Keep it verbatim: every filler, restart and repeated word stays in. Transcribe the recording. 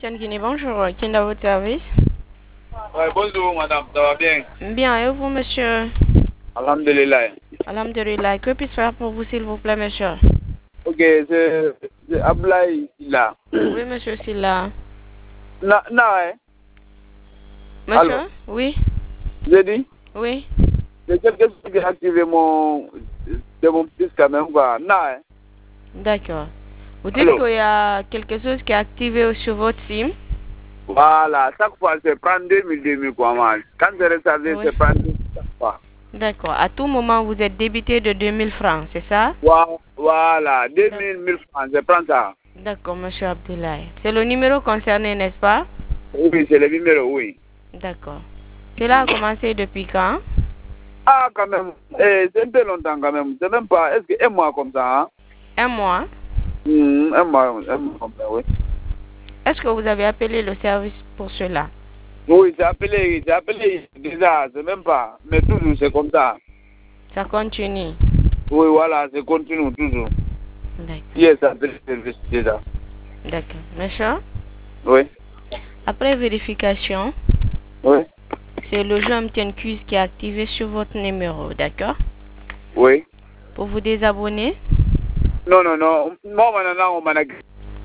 Tiens Guinée, bonjour. Qui est dans votre service? Ouais, bonjour madame, ça va bien? Bien, et vous, monsieur? Alhamdulillah. Alhamdulillah. Que puis-je faire pour vous, s'il vous plaît, monsieur? Ok, c'est c'est Ablaï là. Oui, monsieur Silla. Non, non, hein? Monsieur? Allô? Oui? J'ai dit? Oui? C'est quelque chose qui a activé mon, de mon fils quand même, quoi. Non, hein? D'accord. Vous dites Allô? qu'il y a quelque chose qui est activé sur votre SIM? Voilà, chaque fois, c'est prendre deux mille, deux mille, quoi, man. Quand c'est réservé, Oui. c'est prendre deux mille chaque fois. D'accord. À tout moment, vous êtes débité de deux mille francs, c'est ça? Wa- Voilà, deux mille, mille francs, je prends ça. D'accord, monsieur Abdoulaye. C'est le numéro concerné, n'est-ce pas? Oui, c'est le numéro, oui. D'accord. Cela a commencé depuis quand? Ah, quand même, eh, c'est un peu longtemps quand même. C'est même pas, est-ce que un mois comme ça, hein? Un mois. Hmm, un mois, un mois comme ça, oui. Est-ce que vous avez appelé le service pour cela? Oui, j'ai appelé, j'ai appelé déjà, c'est même pas. Mais toujours, c'est comme ça. Ça continue. Oui, voilà, c'est continue toujours. D'accord. Yes, j'ai appelé le service déjà. D'accord. Monsieur, Oui, après vérification, oui, c'est le jeu M T N Quiz qui est activé sur votre numéro, d'accord? oui. Pour vous désabonner, Non, non, non. Moi, maintenant, on m'a